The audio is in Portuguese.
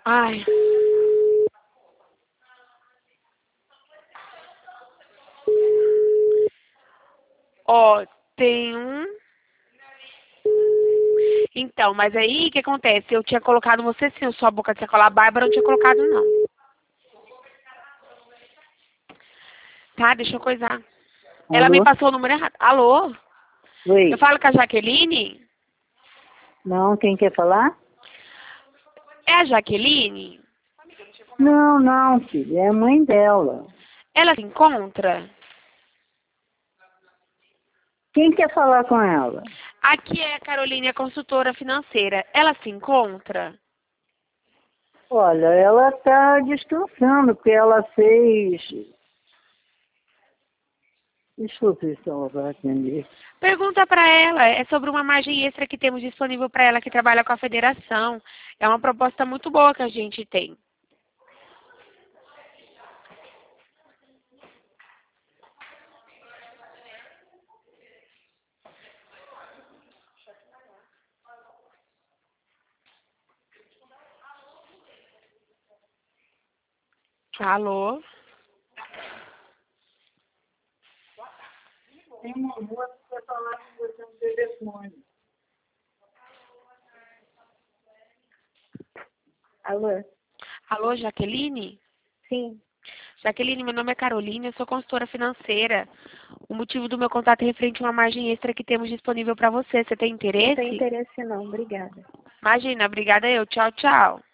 Ai. Ó, tem um. Então, mas aí o que acontece? Eu tinha colocado você sim, sua boca de sacola. A Bárbara não tinha colocado, não. Tá, deixa eu coisar. Ela me Alô? passou o número errado. Alô? Eu Oi. falo com a Jaqueline? Não, quem quer falar? É a Jaqueline? Não, não, filho, é a mãe dela. Ela se encontra? Quem quer falar com ela? Aqui é a Caroline, a consultora financeira. Ela se encontra? Olha, ela está descansando, porque ela fez. Deixa eu ver se ela vai atender. Pergunta para ela. É sobre uma margem extra que temos disponível para ela que trabalha com a federação. É uma proposta muito boa que a gente tem. Alô? Tem uma moça que vai falar com você no telefone. Alô? Alô, Jaqueline? Sim, Jaqueline, meu nome é Caroline, eu sou consultora financeira. O motivo do meu contato é referente a uma margem extra que temos disponível para você. Você tem não tem interesse? interesse não, obrigada. Imagina, obrigada eu. Tchau, tchau.